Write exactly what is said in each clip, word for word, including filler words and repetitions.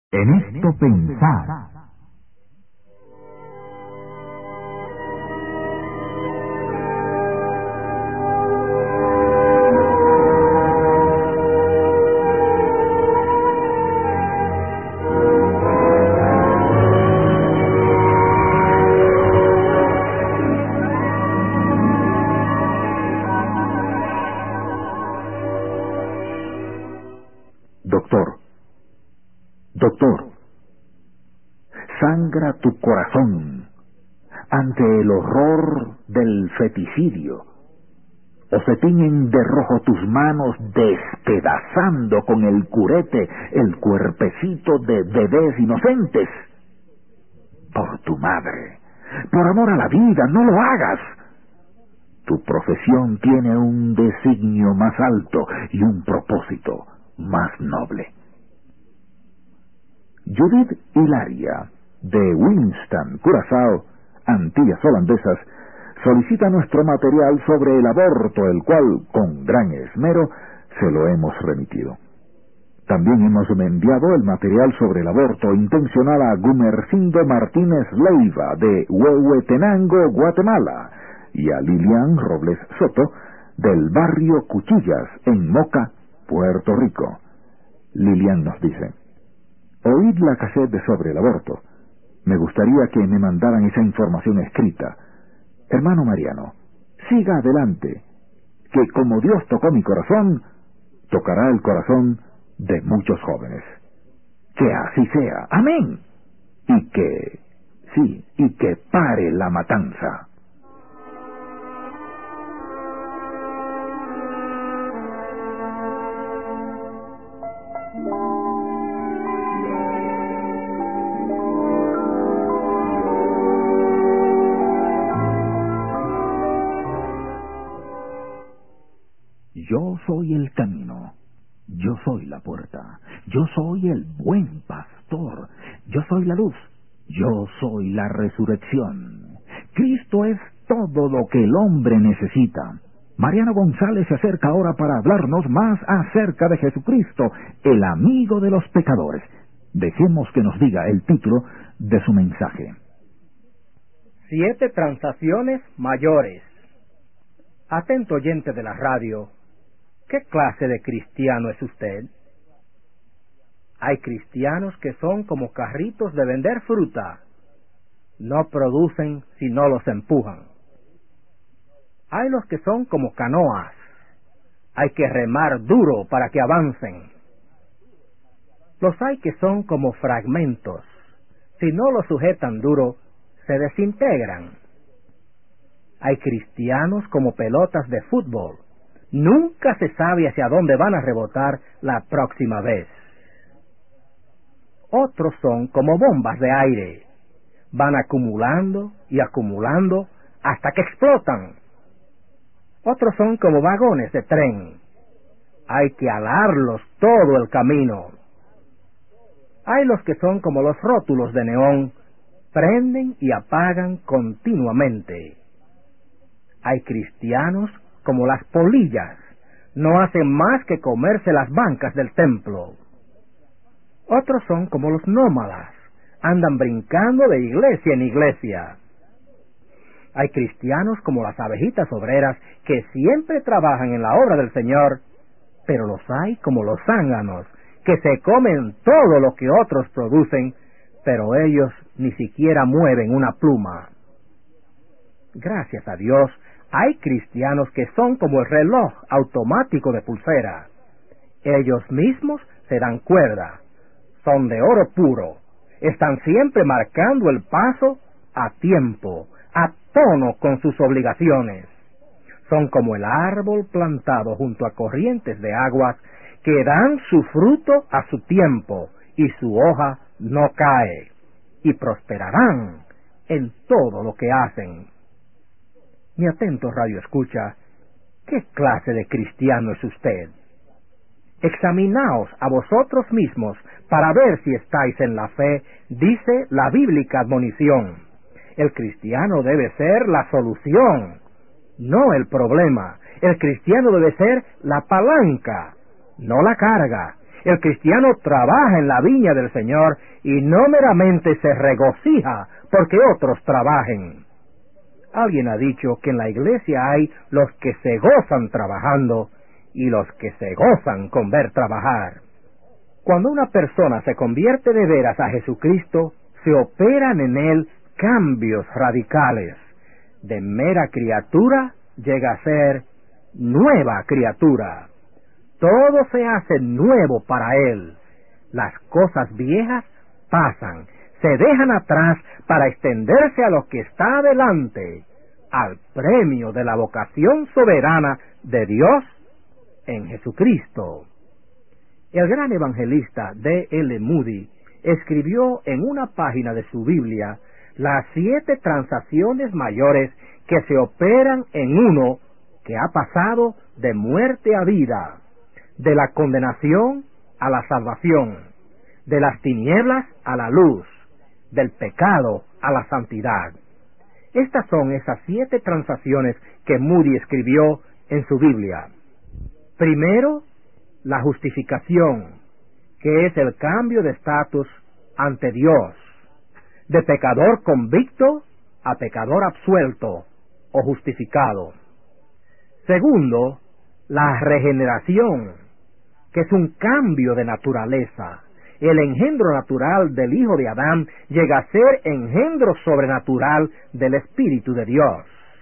En esto pensar. Doctor, doctor, sangra tu corazón ante el horror del feticidio, o se tiñen de rojo tus manos despedazando con el curete el cuerpecito de bebés inocentes. Por tu madre, por amor a la vida, no lo hagas. Tu profesión tiene un designio más alto y un propósito más noble. Judith Hilaria, de Winston, Curazao, Antillas Holandesas, solicita nuestro material sobre el aborto, el cual, con gran esmero, se lo hemos remitido. También hemos enviado el material sobre el aborto intencional a Gumercindo Martínez Leiva, de Huehuetenango, Guatemala, y a Lilian Robles Soto, del barrio Cuchillas, en Moca, Puerto Rico. Lilian nos dice: oíd la cassette de sobre el aborto. Me gustaría que me mandaran esa información escrita. Hermano Mariano, siga adelante, que como Dios tocó mi corazón, tocará el corazón de muchos jóvenes. Que así sea. Amén. Y que, sí, y que pare la matanza. Yo soy el camino, yo soy la puerta, yo soy el buen pastor, yo soy la luz, yo soy la resurrección. Cristo es todo lo que el hombre necesita. Mariano González se acerca ahora para hablarnos más acerca de Jesucristo, el amigo de los pecadores. Dejemos que nos diga el título de su mensaje. Siete transacciones mayores. Atento oyente de la radio, ¿qué clase de cristiano es usted? Hay cristianos que son como carritos de vender fruta. No producen si no los empujan. Hay los que son como canoas. Hay que remar duro para que avancen. Los hay que son como fragmentos. Si no los sujetan duro, se desintegran. Hay cristianos como pelotas de fútbol. Nunca se sabe hacia dónde van a rebotar la próxima vez. Otros son como bombas de aire. Van acumulando y acumulando hasta que explotan. Otros son como vagones de tren. Hay que alarlos todo el camino. Hay los que son como los rótulos de neón. Prenden y apagan continuamente. Hay cristianos como las polillas, no hacen más que comerse las bancas del templo. Otros son como los nómadas, andan brincando de iglesia en iglesia. Hay cristianos como las abejitas obreras que siempre trabajan en la obra del Señor, pero los hay como los zánganos, que se comen todo lo que otros producen, pero ellos ni siquiera mueven una pluma. Gracias a Dios, hay cristianos que son como el reloj automático de pulsera. Ellos mismos se dan cuerda. Son de oro puro. Están siempre marcando el paso a tiempo, a tono con sus obligaciones. Son como el árbol plantado junto a corrientes de aguas que dan su fruto a su tiempo y su hoja no cae. Y prosperarán en todo lo que hacen. Mi atento radio escucha, ¿qué clase de cristiano es usted? Examinaos a vosotros mismos para ver si estáis en la fe, dice la bíblica admonición. El cristiano debe ser la solución, no el problema. El cristiano debe ser la palanca, no la carga. El cristiano trabaja en la viña del Señor y no meramente se regocija porque otros trabajen. Alguien ha dicho que en la iglesia hay los que se gozan trabajando y los que se gozan con ver trabajar. Cuando una persona se convierte de veras a Jesucristo, se operan en él cambios radicales. De mera criatura llega a ser nueva criatura. Todo se hace nuevo para él. Las cosas viejas pasan, se dejan atrás para extenderse a lo que está adelante, al premio de la vocación soberana de Dios en Jesucristo. El gran evangelista D L Moody escribió en una página de su Biblia las siete transacciones mayores que se operan en uno que ha pasado de muerte a vida, de la condenación a la salvación, de las tinieblas a la luz, del pecado a la santidad. Estas son esas siete transacciones que Moody escribió en su Biblia. Primero, la justificación, que es el cambio de estatus ante Dios, de pecador convicto a pecador absuelto o justificado. Segundo, la regeneración, que es un cambio de naturaleza. El engendro natural del hijo de Adán llega a ser engendro sobrenatural del Espíritu de Dios.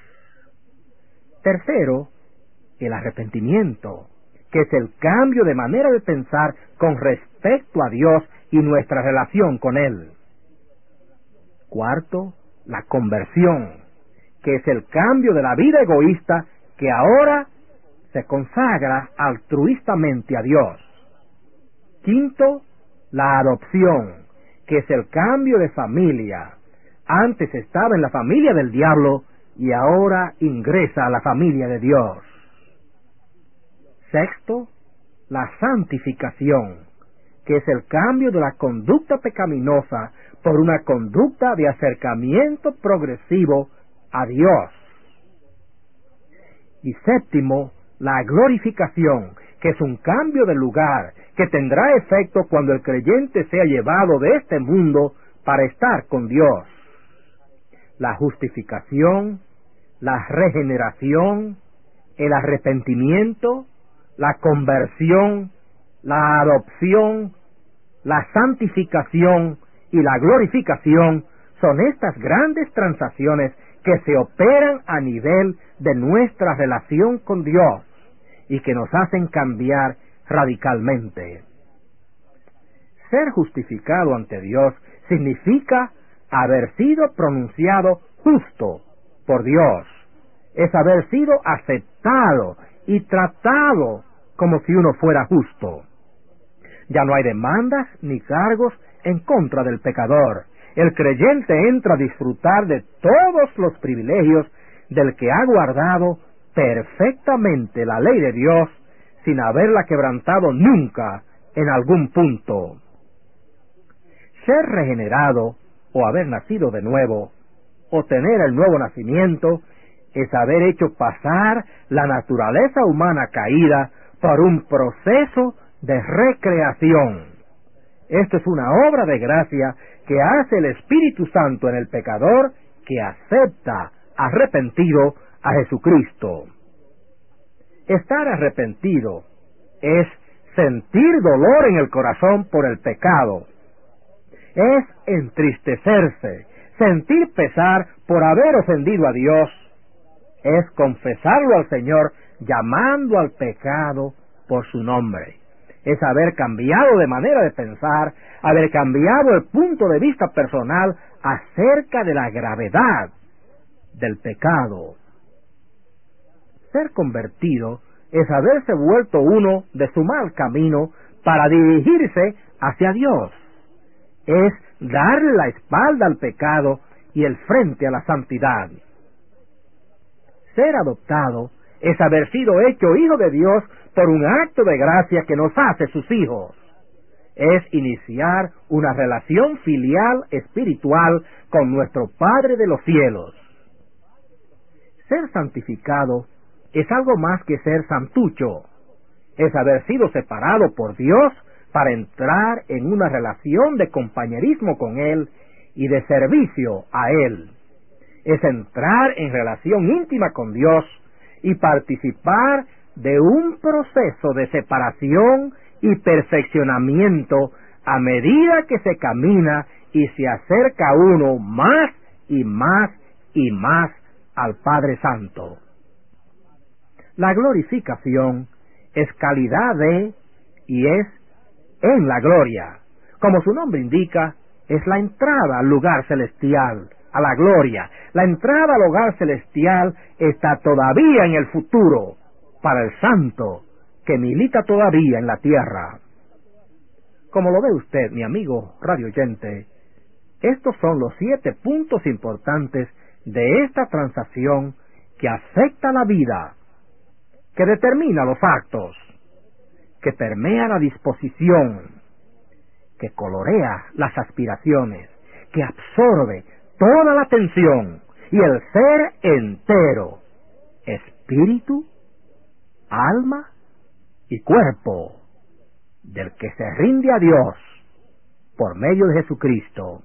Tercero, el arrepentimiento, que es el cambio de manera de pensar con respecto a Dios y nuestra relación con Él. Cuarto, la conversión, que es el cambio de la vida egoísta que ahora se consagra altruistamente a Dios. Quinto, la adopción, que es el cambio de familia. Antes estaba en la familia del diablo y ahora ingresa a la familia de Dios. Sexto, la santificación, que es el cambio de la conducta pecaminosa por una conducta de acercamiento progresivo a Dios. Y séptimo, la glorificación, que es un cambio de lugar que tendrá efecto cuando el creyente sea llevado de este mundo para estar con Dios. La justificación, la regeneración, el arrepentimiento, la conversión, la adopción, la santificación y la glorificación son estas grandes transacciones que se operan a nivel de nuestra relación con Dios y que nos hacen cambiar radicalmente. Ser justificado ante Dios significa haber sido pronunciado justo por Dios. Es haber sido aceptado y tratado como si uno fuera justo. Ya no hay demandas ni cargos en contra del pecador. El creyente entra a disfrutar de todos los privilegios del que ha guardado perfectamente la ley de Dios sin haberla quebrantado nunca en algún punto. Ser regenerado o haber nacido de nuevo o tener el nuevo nacimiento es haber hecho pasar la naturaleza humana caída por un proceso de recreación. Esto es una obra de gracia que hace el Espíritu Santo en el pecador que acepta arrepentido a Jesucristo. Estar arrepentido es sentir dolor en el corazón por el pecado. Es entristecerse, sentir pesar por haber ofendido a Dios. Es confesarlo al Señor llamando al pecado por su nombre. Es haber cambiado de manera de pensar, haber cambiado el punto de vista personal acerca de la gravedad del pecado. Ser convertido es haberse vuelto uno de su mal camino para dirigirse hacia Dios. Es darle la espalda al pecado y el frente a la santidad. Ser adoptado es haber sido hecho hijo de Dios por un acto de gracia que nos hace sus hijos. Es iniciar una relación filial espiritual con nuestro Padre de los cielos. Ser santificado es algo más que ser santucho. Es haber sido separado por Dios para entrar en una relación de compañerismo con Él y de servicio a Él. Es entrar en relación íntima con Dios y participar de un proceso de separación y perfeccionamiento a medida que se camina y se acerca uno más y más y más al Padre Santo. La glorificación es calidad de y es en la gloria. Como su nombre indica, es la entrada al lugar celestial, a la gloria. La entrada al hogar celestial está todavía en el futuro para el santo que milita todavía en la tierra. Como lo ve usted, mi amigo radioyente, estos son los siete puntos importantes de esta transacción que afecta la vida, que determina los actos, que permea la disposición, que colorea las aspiraciones, que absorbe toda la atención y el ser entero, espíritu, alma y cuerpo, del que se rinde a Dios por medio de Jesucristo.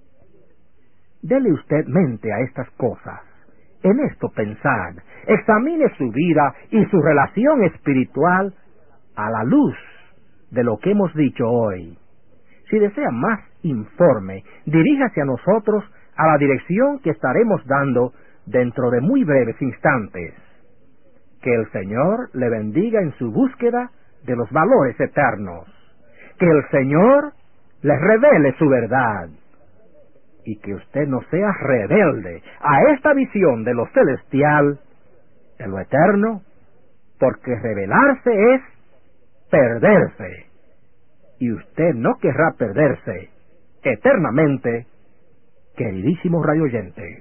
Dele usted mente a estas cosas. En esto pensad, examine su vida y su relación espiritual a la luz de lo que hemos dicho hoy. Si desea más informe, diríjase a nosotros a la dirección que estaremos dando dentro de muy breves instantes. Que el Señor le bendiga en su búsqueda de los valores eternos. Que el Señor le revele su verdad. Y que usted no sea rebelde a esta visión de lo celestial, de lo eterno, porque rebelarse es perderse. Y usted no querrá perderse eternamente, queridísimo radioyente.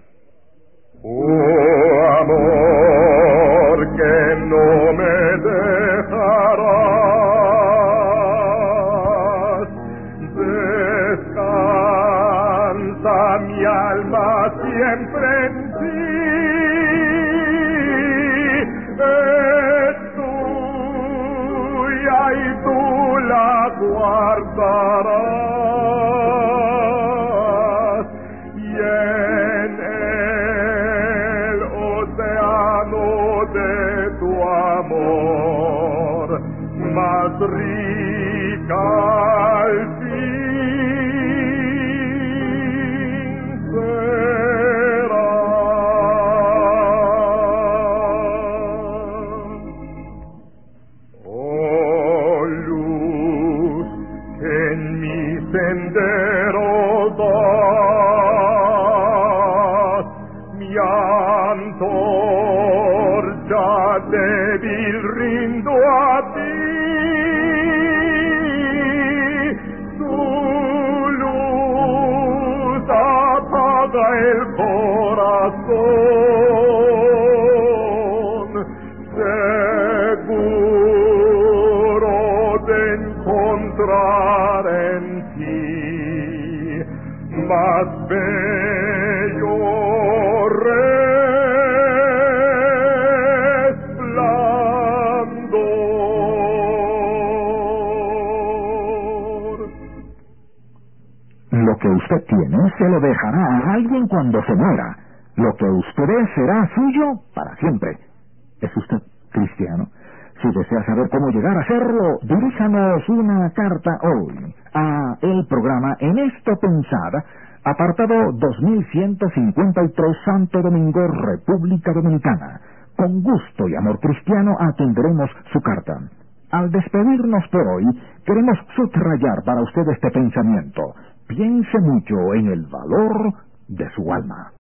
Oh, amor, que no me dejarás. Descansa mi alma siempre en ti. Es tuya y tú la guardarás. Y en el océano de tu amor, más rica al fin será. Oh, luz que en mi sendero das, mi antorcha débil rindo a ti. Tu luz apaga el corazón, seguro de encontrar en ti más bello resplandor. Lo que usted tiene se lo dejará a alguien cuando se muera. Lo que usted es será suyo para siempre. ¿Es usted cristiano? Si desea saber cómo llegar a serlo, diríjanos una carta hoy a el programa En Esto Pensar, apartado dos mil ciento cincuenta y tres, Santo Domingo, República Dominicana. Con gusto y amor cristiano atenderemos su carta. Al despedirnos por hoy, queremos subrayar para usted este pensamiento. Piense mucho en el valor de su alma.